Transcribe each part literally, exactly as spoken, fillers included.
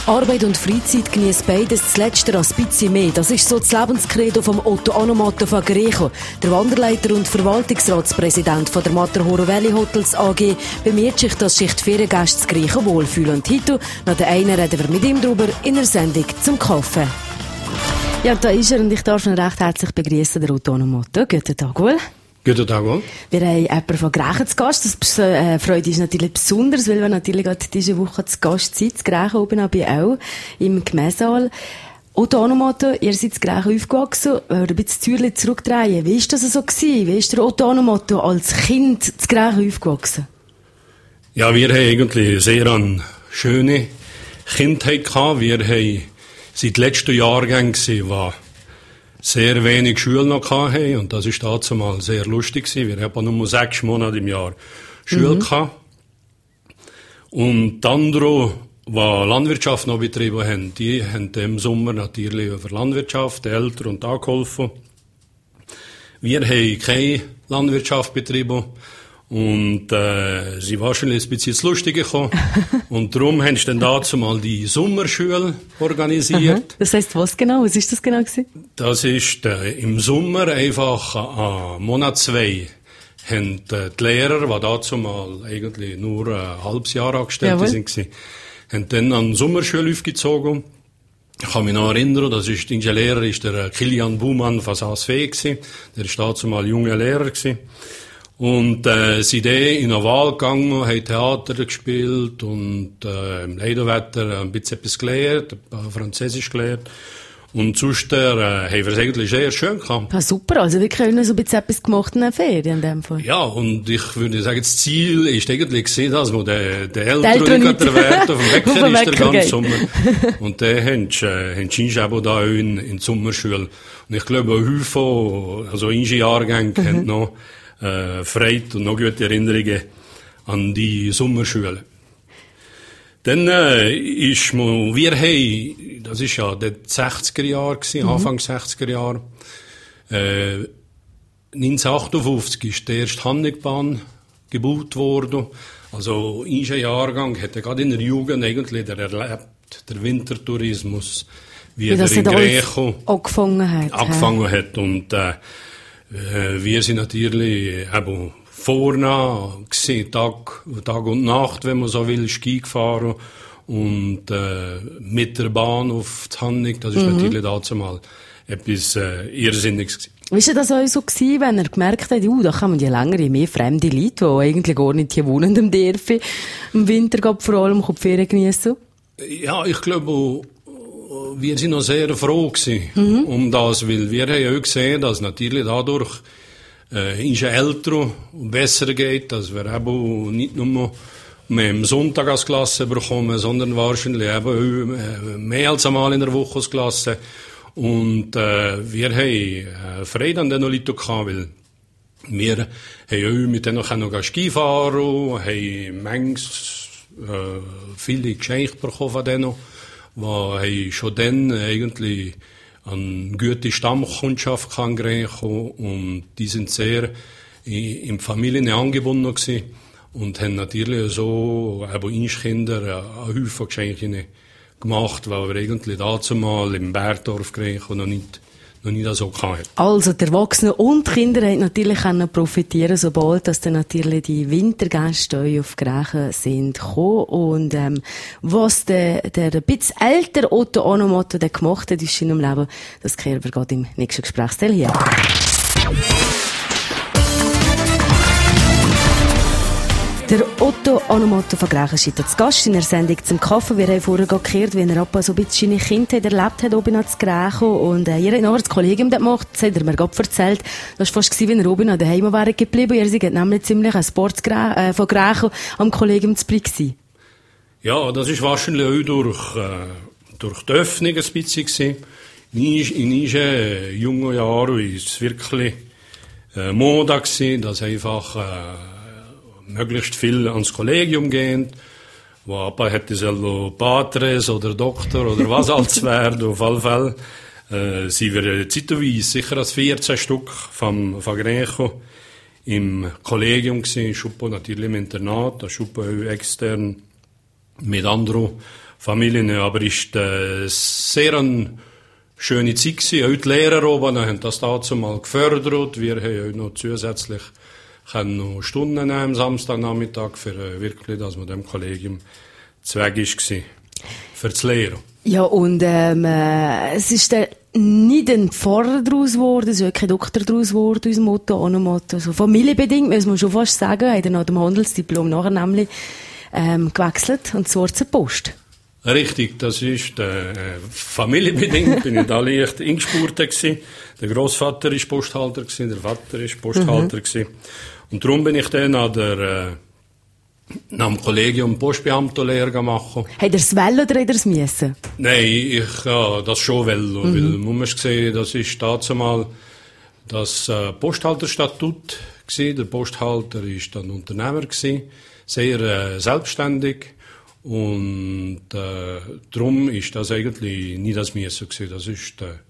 Arbeit und Freizeit genießt beides das Letzte als ein bisschen mehr. Das ist so das Lebenskredo vom Otto Anomato von Grecho. Der Wanderleiter und Verwaltungsratspräsident von der Matterhorn Valley Hotels A G bemüht sich, dass sich die Feriengäste in Grecho wohlfühlen. Und heute, nach der einen reden wir mit ihm darüber in der Sendung zum Kaffee. Ja, da ist er und ich darf ihn recht herzlich begrüßen, der Otto Anomato. Guten Tag wohl. Guten Tag wohl. Wir haben jemanden von Grecho zu Gast. Das äh, freut uns natürlich besonders, weil wir natürlich gerade diese Woche zu Gast sind. Zu Grecho oben auch bei auch im Gemeinsaal. Otto Anomato, ihr seid zu Grecho aufgewachsen. Wenn wir ein bisschen das Türchen zurückdrehen, wie war das so gewesen? Wie ist der Otto Anomato als Kind zu Grecho aufgewachsen? Ja, wir haben eigentlich sehr eine schöne Kindheit gehabt. Wir haben seit letzten Jahrgängen gewesen, war sehr wenig Schule noch hatten, und das ist dazu mal sehr lustig gewesen. Wir haben nur sechs Monate im Jahr Schule mhm. gehabt. Und die anderen, die Landwirtschaft noch betrieben haben, die haben im Sommer natürlich über Landwirtschaft, die Eltern und angeholfen. Wir haben keine Landwirtschaft betrieben. Und äh, sie war wahrscheinlich ein bisschen zu lustig gekommen. Und darum haben sie dann dazu mal die Sommerschule organisiert. Aha. Das heisst, was genau? Was ist das genau gewesen? Das ist äh, im Sommer einfach an äh, Monat zwei haben äh, die Lehrer, die dazu mal eigentlich nur ein halbes Jahr angestellt waren, haben dann an die Sommerschule aufgezogen. Ich kann mich noch erinnern, das ist, der Lehrer ist der Kilian Baumann von Saas Fee gewesen. Der ist dazu mal junger Lehrer gewesen. Und äh, sind dann in eine Wahl gegangen, haben Theater gespielt und äh, im Leidenwetter ein bisschen etwas gelernt, ein paar Französisch gelernt. Und sonst äh, haben wir es eigentlich sehr schön gehabt. Ah, super, also wir können so ein bisschen etwas gemacht in der Ferien in dem Fall. Ja, und ich würde sagen, das Ziel ist eigentlich gewesen, dass man den, den Eltern nicht der Wert auf dem Wecker ist, der ganze Sommer. Und dann haben sie, äh, haben sie eben da in, in die Sommerschule. Und ich glaube, häufig, also in Jahrgänge, mhm. haben noch Äh, Freude und noch gute Erinnerungen an die Sommerschule. Dann äh, ist man, wir haben, das ist ja die sechziger Jahre gewesen, mhm. Anfang sechziger Jahre, äh, neunzehnhundertachtundfünfzig ist die erste Honnigbahn gebaut worden. Also in diesem Jahrgang hat er gerade in der Jugend eigentlich der erlebt, der Wintertourismus, wie, wie er in Grecho angefangen hat. Angefangen hat. Und äh, wir sind natürlich eben vorne gewesen, Tag, Tag und Nacht, wenn man so will, Ski gefahren und äh, mit der Bahn auf die Hannig. Das ist mhm. natürlich dazu mal etwas äh, Irrsinniges gewesen. Wie war das auch so gewesen, wenn er gemerkt hat, uh, da kommen ja länger je mehr fremde Leute, die eigentlich gar nicht hier wohnen im Dörfli, im Winter gab vor allem die Ferien geniessen? Ja, ich glaube, wir sind noch sehr froh gewesen, mhm. um das, weil wir haben ja auch gesehen, dass natürlich dadurch äh, unseren Eltern besser geht, dass wir eben nicht nur mehr am Sonntag als Klasse bekommen, sondern wahrscheinlich eben äh, mehr als einmal in der Woche als Klasse. Und äh, wir haben äh, Freude an den Leuten gehabt, weil wir haben auch mit denen noch, noch Ski fahren, haben manches äh, viele Geschenke bekommen von denen. Die schon dann eigentlich eine gute Stammkundschaft gekriegt und die sind sehr in Familien angebunden gewesen und haben natürlich so eben uns Kinder eine Haufen Geschenke gemacht, weil wir eigentlich dazu mal im Bergdorf gekriegt und noch nicht noch nie so gehabt. Also, die Erwachsenen und die Kinder haben natürlich profitieren, sobald dass dann natürlich die Wintergäste auf Grecho sind gekommen. Und ähm, was der, der ein bisschen ältere Otto Anomato gemacht hat in seinem Leben, das kehren wir gerade im nächsten Gesprächsteil hier. Der Otto Anomato von Grecho ist heute zu Gast in der Sendung zum Kaffee. Wir haben vorher gehört, wie er so ein bisschen seine Kindheit erlebt hat, oben zu Grecho. Und äh, ihr habt nachher das Kollegium dort gemacht, das hat er mir gerade erzählt. Das war fast wie wenn er oben daheim wäre geblieben. Ihr seid nämlich ziemlich ein Sport äh, von Grecho am Kollegium zu Blick gewesen. Ja, das ist wahrscheinlich auch durch, äh, durch die Öffnung ein bisschen gewesen. In unseren jungen Jahren war es wirklich äh, Mode gewesen, dass einfach äh, möglichst viel ans Kollegium gehen, wo aber hätte selber Patres oder Doktor oder was als werden. Auf alle Fälle äh, sind wir zeitweise sicher als vierzehn Stück vom, von Grecho im Kollegium gewesen. Schuppo natürlich im Internat, Schuppo extern mit anderen Familien. Aber es war äh, sehr eine schöne Zeit gewesen. Auch die Lehrer oben haben das dazu mal gefördert. Wir haben noch zusätzlich können noch Stunden nehmen am Samstagnachmittag, für äh, wirklich, dass man dem Kollegium zweig war, für das Lehren. Ja, und ähm, äh, es ist dann nicht ein Pfarrer daraus geworden, es ist kein Doktor daraus geworden, unser Motto, Onomatto. Also familienbedingt, muss man schon fast sagen, hat er nach dem Handelsdiplom nachher nämlich ähm, gewechselt, und zwar zur Post. Richtig, das ist äh, familienbedingt, bin ich da leicht eingespurt gewesen. Der Grossvater war Posthalter gewesen, der Vater war Posthalter mhm. gewesen. Und darum bin ich dann an der, äh, nach dem Kollegium Postbeamtenlehre gemacht. Hat er es wollen oder hat er es müssen? Nein, ich, ja, das schon wollen. Mhm. Weil, man muss sehen, das ist dazu mal das äh, Posthalterstatut gewesen. Der Posthalter war dann Unternehmer gewesen, sehr äh, selbstständig. Und äh, darum ist das eigentlich nie das Müssen gewesen. Das ist äh,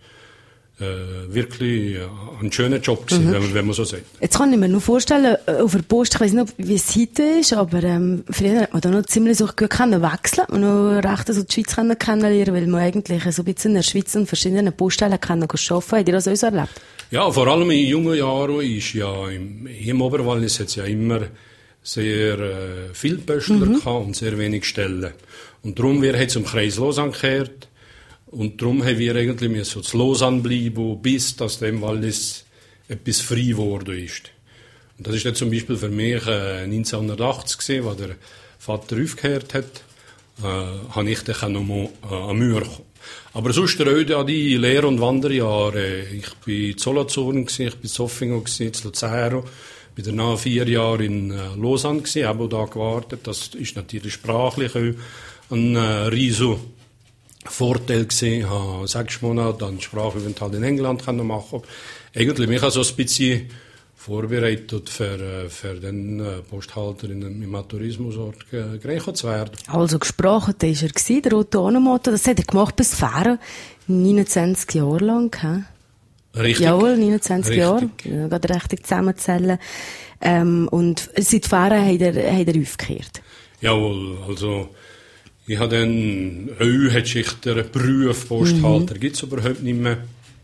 äh, wirklich ein schöner Job gewesen, mhm. wenn, man, wenn man so sagt. Jetzt kann ich mir nur vorstellen, auf der Post, ich weiss nicht, wie es heute ist, aber ähm, früher hat man da noch ziemlich so gut können wechseln, man noch recht so die Schweiz können kennenlernen, weil man eigentlich so ein bisschen in der Schweiz und verschiedenen Poststellen können arbeiten. Habt ihr das auch so erlebt? Ja, vor allem in jungen Jahren ist ja im, im Oberwallis hat es ja immer sehr äh, viele Postler mhm. gehabt und sehr wenig Stellen. Und darum wir jetzt zum Kreis Lausanne gekehrt. Und darum haben wir eigentlich müssen zu Lausanne bleiben, bis dass dem Wallis etwas frei geworden ist. Und das ist dann zum Beispiel für mich äh, neunzehnhundertachtzig gewesen, als der Vater aufgehört hat, äh, habe ich dann noch mal äh, an Mühe gekommen. Aber sonst auch an die Lehr- und Wanderjahre. Ich war in Solothurn, ich war in Zofingen, in Luzern. Ich war danach vier Jahre in äh, Lausanne, habe auch da gewartet. Das ist natürlich sprachlich auch ein äh, riesen Vorteil gewesen. Ich habe sechs Monate einen Sprachaufenthalt in England machen. Eigentlich mich also ein bisschen vorbereitet für, für den Posthalter in im Tourismusort Greco zu werden. Also gesprochen war er gewesen, der Otto Onomatto. Das hat er gemacht bis Fähren, neunundzwanzig Jahre lang. He? Richtig. Jawohl, neunundzwanzig Jahre. Ja, gerade richtig zusammenzählen. Ähm, und seit Fähren hat er, hat er aufgekehrt. Jawohl, also ich habe dann auch der Beruf Posthalter mhm. gibt es überhaupt nicht mehr.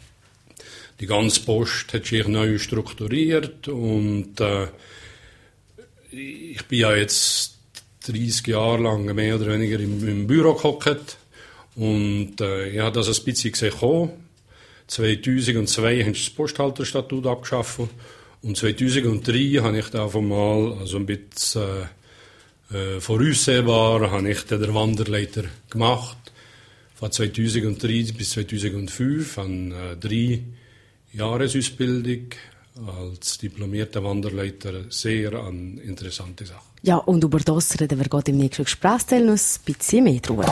Die ganze Post hat sich neu strukturiert und äh, ich bin ja jetzt dreißig Jahre lang mehr oder weniger im, im Büro gehockt und äh, ich habe das ein bisschen gesehen. zweitausendzwei haben sie das Posthalterstatut abgeschafft und zweitausenddrei habe ich da von mal also ein bisschen äh, Äh, voraussehbar habe ich den Wanderleiter gemacht. Von zweitausenddrei bis zweitausendfünf habe äh, drei Jahresausbildung als diplomierter Wanderleiter. Sehr eine interessante Sache. Ja, und über das reden wir gerade im nächsten Gesprächsteil noch ein bisschen mehr drüber.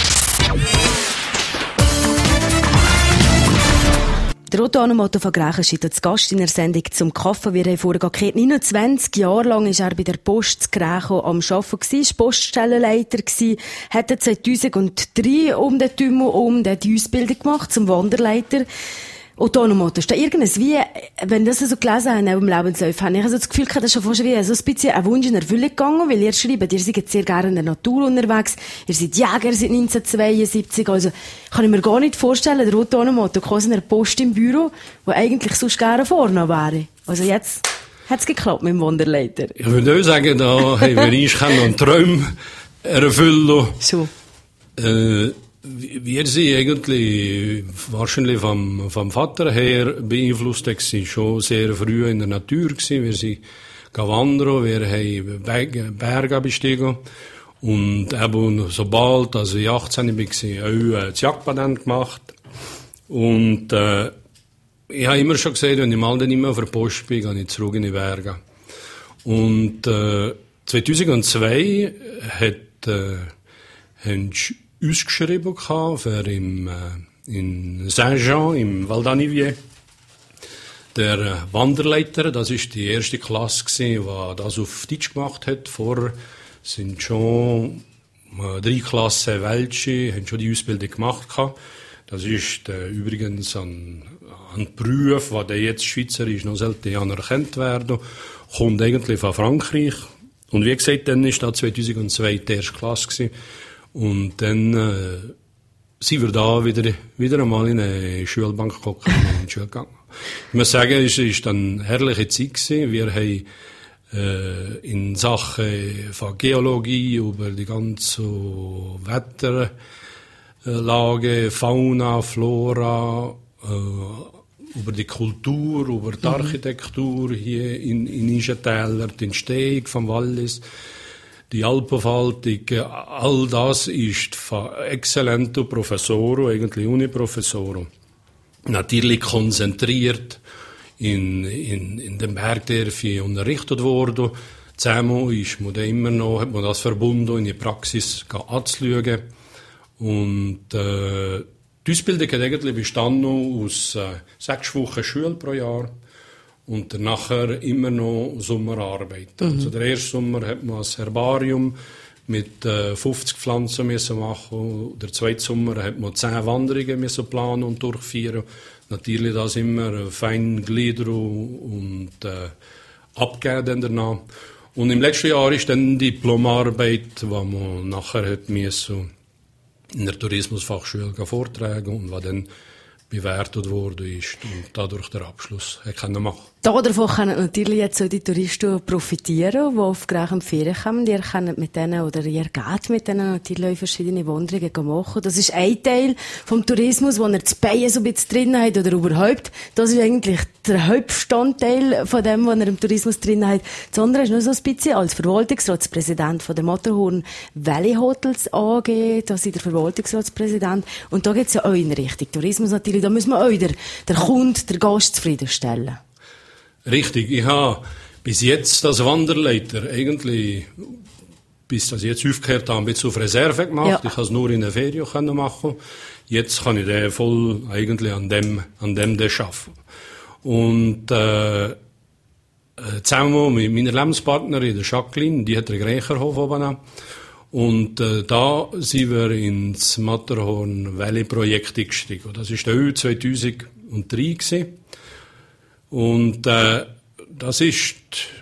Der Otto Onomatto von Grächenstedt als Gast in der Sendung zum Kaffee. Wir haben vorher gehört, neunundzwanzig Jahre lang war er bei der Post zu Grächen am Arbeiten gewesen, war Poststellenleiter gewesen, hat zweitausenddrei um den Tümmel um, der hat die Ausbildung gemacht zum Wanderleiter. Otto Onomatto, ist da irgendwas wie, wenn das so gelesen haben, auch im Lebenslauf, habe ich also das Gefühl gehabt, das ist schon fast wie so ein bisschen ein Wunsch in Erfüllung gegangen, weil ihr schreibt, ihr seid sehr gerne in der Natur unterwegs, ihr seid Jäger seit neunzehnhundertzweiundsiebzig, also kann ich mir gar nicht vorstellen, der Otto Onomatto quasi in einer Post im Büro, wo eigentlich sonst gerne vorne wäre. Also jetzt hat es geklappt mit dem Wanderleiter. Ich würde auch sagen, da haben wir uns noch einen Traum erfüllen. So. Äh, Wir sind eigentlich wahrscheinlich vom, vom Vater her beeinflusst. Wir waren schon sehr früh in der Natur. Wir sind gewandert, wir haben Berge bestiegen. Und eben sobald also ich achtzehn war, auch das Jagdpatent gemacht. Und äh, ich habe immer schon gesagt, wenn ich mal dann immer auf der Post bin, gehe ich zurück in die Berge. Und äh, zweitausendzwei hat äh, haben ausgeschrieben für im, äh, in Saint-Jean, im Val d'Anivier. Der Wanderleiter, das ist die erste Klasse gewesen, die das auf Deutsch gemacht hat. Vorher sind schon äh, drei Klassen Welche, haben schon die Ausbildung gemacht gehabt. Das ist äh, übrigens ein, ein Beruf, der jetzt schweizerisch noch selten anerkannt werden, kommt eigentlich von Frankreich. Und wie gesagt, dann ist da zweitausendzwei die erste Klasse gewesen. Und dann äh, sind wir da wieder, wieder einmal in eine Schulbank geguckt und in die Schule gegangen. Ich muss sagen, es war dann eine herrliche Zeit gewesen. Wir haben äh, in Sachen von Geologie über die ganze Wetterlage, Fauna, Flora, äh, über die Kultur, über die Architektur hier in, in Ischentäler, die Entstehung vom Wallis, die Alpenfaltung, all das ist von exzellenten Professoren, eigentlich Uniprofessoren, natürlich konzentriert in, in, in dem Bergdörfchen unterrichtet worden. Zusammen ist man da immer noch, hat man das verbunden, in die Praxis anzuschauen. Und äh, die Ausbildung hat eigentlich bestanden aus äh, sechs Wochen Schule pro Jahr und nachher immer noch Sommerarbeit. Mhm. Also der erste Sommer hat man ein Herbarium mit äh, fünfzig Pflanzen müssen machen. Der zweite Sommer hat man zehn Wanderungen müssen planen und durchführen. Natürlich das immer fein gliedern und äh, abgeben danach. Und im letzten Jahr ist dann die Diplomarbeit, die man nachher hat müssen in der Tourismusfachschule vortragen und was dann bewertet worden ist und dadurch der Abschluss können machen. Davon können natürlich jetzt auch die Touristen profitieren, die auf Griechen Ferien kommen. Ihr könnt mit denen, oder ihr geht mit denen natürlich verschiedene Wanderungen machen. Das ist ein Teil vom Tourismus, wo ihr das Bein so ein bisschen drin habt, oder überhaupt. Das ist eigentlich der Hauptbestandteil von dem, was ihr im Tourismus drin habt. Das andere ist noch so ein bisschen als Verwaltungsratspräsident von der Matterhorn Valley Hotels A G. Da seid ihr Verwaltungsratspräsident. Und da geht es ja auch in Richtung Tourismus natürlich. Da müssen wir auch den, den Kunden, den Gast zufriedenstellen. Richtig, ich habe bis jetzt als Wanderleiter eigentlich, bis das jetzt aufgehört habe, ein bisschen auf Reserve gemacht. Ja. Ich kann es nur in der Ferien machen. Jetzt kann ich den voll eigentlich an dem, an dem das arbeiten. Und äh, zusammen mit meiner Lebenspartnerin, der Jacqueline, die hat den Grächerhof oben. Und äh, da sind wir ins Matterhorn Valley Projekt gestiegen. Das war der Ö zweitausenddrei gewesen. Und äh, das ist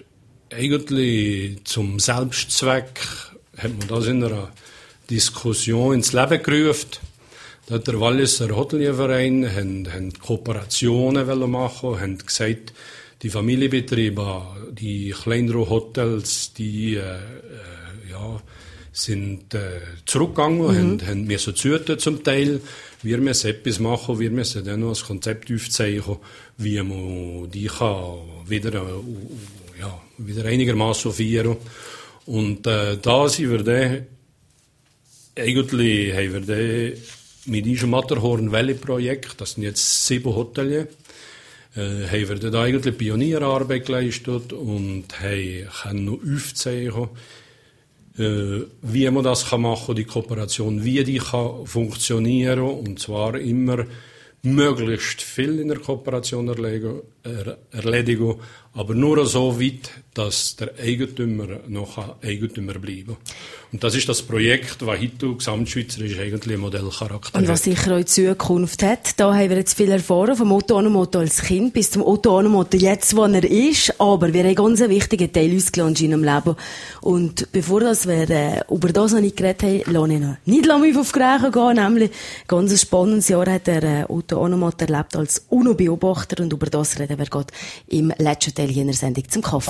eigentlich zum Selbstzweck, hat man das in einer Diskussion ins Leben gerufen. Da hat der Walliser Hotelierverein haben, haben Kooperationen machen, haben gesagt, die Familienbetriebe, die kleineren Hotels, die äh, äh, ja, sind äh, zurückgegangen, mhm. haben, haben müssen züten zum Teil. Wir müssen etwas machen, wir müssen dann noch ein Konzept aufzeigen, wie man die kann wieder, äh, ja, wieder einigermaßen feiern. Und äh, da sind wir dann, eigentlich haben wir dann mit diesem Matterhorn Valley Projekt, das sind jetzt sieben Hotels, äh, haben wir dann eigentlich Pionierarbeit geleistet und haben, können noch aufzeigen, äh, wie man das kann machen, die Kooperation, wie die kann funktionieren, und zwar immer möglichst viel in der Kooperation erledigen, er, erledigen, aber nur so weit, dass der Eigentümer noch Eigentümer bleiben kann. Und das ist das Projekt, das heute gesamtschweizerisch eigentlich ein Modellcharakter hat. Und was sicher auch in Zukunft hat, da haben wir jetzt viel erfahren, vom Otto Onomoto als Kind bis zum Otto Onomoto jetzt, wo er ist, aber wir haben ganz einen wichtigen Teil ausgelernt in seinem Leben. Und bevor das wir äh, über das noch nicht geredet haben, lasse ich noch nicht lange auf Griechen gehen, nämlich ein ganz spannendes Jahr hat der äh, Otto Onomoto erlebt als UNO-Beobachter, und über das reden wir gerade im letzten Teil jener Sendung zum Kaffee.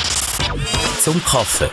Zum Kaffee.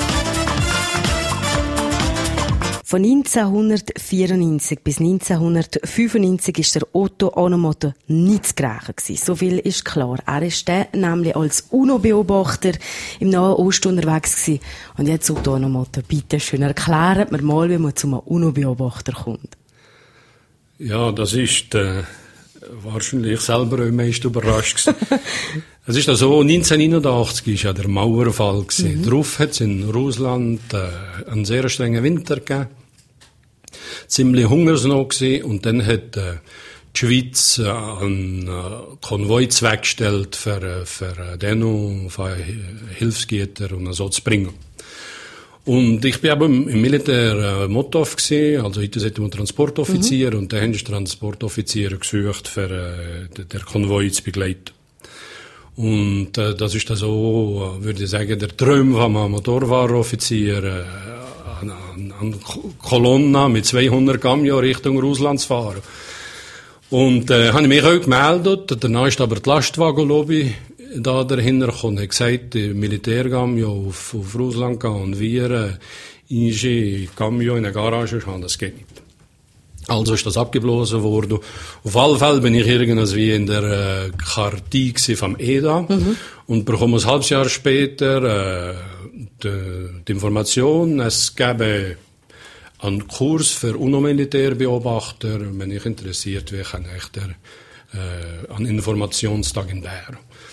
Von neunzehnhundertvierundneunzig bis neunzehnhundertfünfundneunzig ist der Otto Onomoto nicht zu Griechen gewesen. So viel ist klar. Er ist der nämlich als UNO-Beobachter im Nahen Osten unterwegs gewesen. Und jetzt, Otto Onomoto, bitte schön, erklärt mir mal, wie man zu einem UNO-Beobachter kommt. Ja, das ist äh, wahrscheinlich selber am meisten überrascht gewesen. Es ist also neunzehnhunderteinundachtzig ist ja der Mauerfall gewesen. Mhm. Darauf hat es in Russland äh, einen sehr strengen Winter gegeben. Ziemlich Hungersnot gewesen, und dann hat äh, die Schweiz äh, einen äh, Konvoi zweckgestellt für, äh, für äh, Dänen, für äh, Hilfsgüter und so zu bringen. Und ich bin aber im, im Militär äh, Motov gewesen, also heute sagt man Transportoffizier, mhm. und dann haben die Transportoffiziere gesucht, für äh, der Konvoi zu begleiten. Und äh, das ist dann so, würde ich sagen, der Traum von einem Motorfahreroffizier, äh, eine, eine Kolonne mit zweihundert Camions Richtung Russland zu fahren. Und äh, habe ich mich auch gemeldet. Danach ist aber die Lastwagenlobby da dahinter gekommen und hat gesagt, die Militärcamion auf, auf Russland gehen und wir äh, in Camion in der Garage haben, das geht nicht. Also ist das abgeblasen worden. Auf alle Fälle bin ich irgendwie in der äh, Kartie vom E D A mhm. und bekomme ein halbes Jahr später äh, die, die Information, es gäbe einen Kurs für UNO-Militärbeobachter. Wenn ich interessiert wäre, kann ich der äh, an Informationstag in Bern.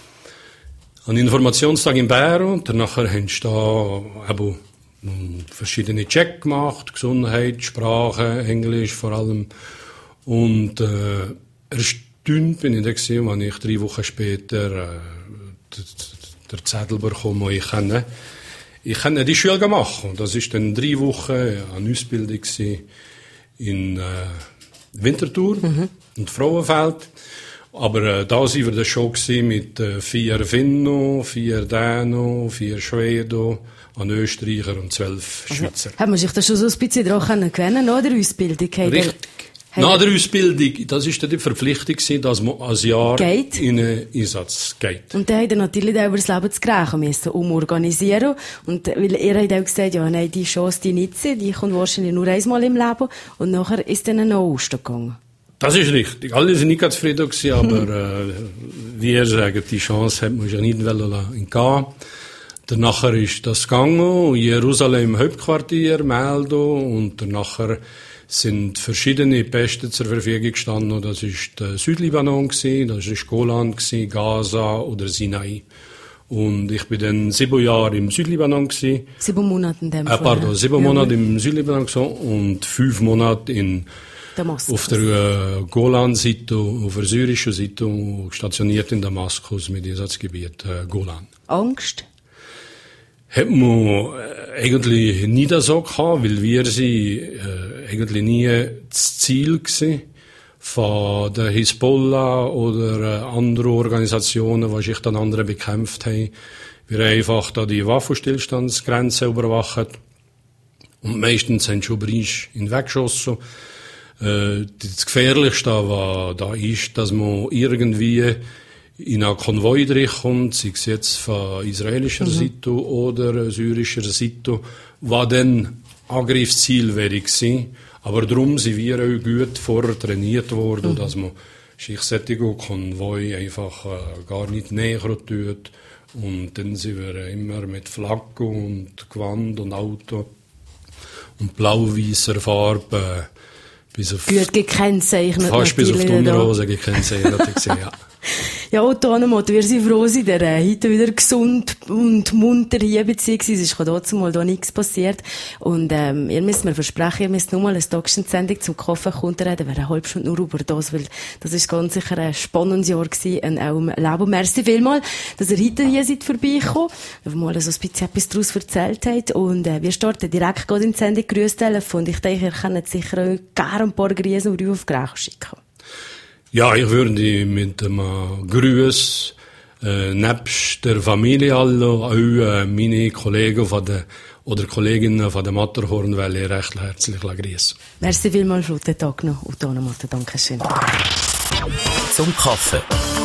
An Informationstag in Bern, danach haben sie da eben verschiedene Checks gemacht, Gesundheit, Sprache, Englisch vor allem. Und äh, erstaunt bin ich da gewesen, als ich drei Wochen später äh, den Zettel bekomme, ich kann, ich kann die Schule machen. Und das ist dann drei Wochen eine Ausbildung in äh, Winterthur mhm. und Frauenfeld. Aber äh, da waren wir dann schon mit äh, vier Finnen, vier Dänen, vier Schweden, an Österreicher und zwölf also, Schweizer. Hat man sich da schon so ein bisschen daran gewöhnen, oder? Ausbildung? Richtig. Nach der Ausbildung, das war die Verpflichtung, dass man ein Jahr geht. In einen Einsatz geht. Und dann hat er natürlich auch über das Leben zu greifen müssen, umorganisieren. Und weil er hat auch gesagt, ja, nein, die Chance, die nicht sind, die kommt wahrscheinlich nur einmal im Leben. Und nachher ist dann noch ausgegangen. Das ist richtig. Alle sind nicht ganz zufrieden gewesen, aber äh, wir sagen, die Chance hat man ja nicht entgehen. Danach ist das gegangen, Jerusalem Hauptquartier, Meldung, und danach sind verschiedene Päste zur Verfügung gestanden. Das ist der Südlibanon gewesen, das ist Golan gewesen, Gaza oder Sinai. Und ich bin dann sieben Jahre im Südlibanon gewesen. Sieben Monate in dem Fall. Äh, pardon, sieben ja. Monate im Südlibanon gewesen und fünf Monate in Damaskus. Auf der äh, Golan-Seite, auf der syrischen Seite, stationiert in Damaskus mit Einsatzgebiet äh, Golan. Angst? Hat man eigentlich nie so gehabt, weil wir sie äh, eigentlich nie das Ziel gewesen von der Hisbollah oder äh, anderen Organisationen, die sich dann andere bekämpft haben. Wir haben einfach da die Waffenstillstandsgrenze überwacht und meistens haben schon Briefe hinweggeschossen. Äh, das Gefährlichste, was da ist, dass man irgendwie in einen Konvoi reinkommt, sei es jetzt von israelischer mhm. Seite oder syrischer Seite, was dann Angriffsziel wäre gewesen. Aber darum sind wir auch gut vorher trainiert worden, mhm. dass man sich solche Konvoi einfach äh, gar nicht näher tut. Und dann sind wir immer mit Flagge und Gewand und Auto und blau-weißer Farbe äh, bis auf... Gut gekennzeichnet. Fast bis auf die Unterhose gekennzeichnet, ja. Ja, Otto Anomoto, wir sind froh, dass ihr äh, heute wieder gesund und munter hier beziehungsweise es ist trotzdem mal da nichts passiert. Und ähm, ihr müsst mir versprechen, ihr müsst nur mal eine Stockchen-Sendung zum Kaffee reden, wäre eine halbe Stunde nur über das, weil das ist ganz sicher ein spannendes Jahr gewesen, in eurem Leben. Merci vielmals, dass ihr heute hier seid vorbeigekommen, mal so ein bisschen etwas daraus erzählt habt. Und äh, wir starten direkt in die Sendung Grüßtelefon. Und ich denke, ihr könnt sicher auch gerne ein paar Grüße und auf Grächen schicken. Ja, ich würde mit einem Gruß, äh, nebst der Familie alle, auch äh, meine Kollegen von der, oder Kolleginnen von der Matterhorn-Welle recht herzlich grüßen. Merci vielmals, guten Tag noch, Otto Anomoto, danke schön. Zum Kaffee.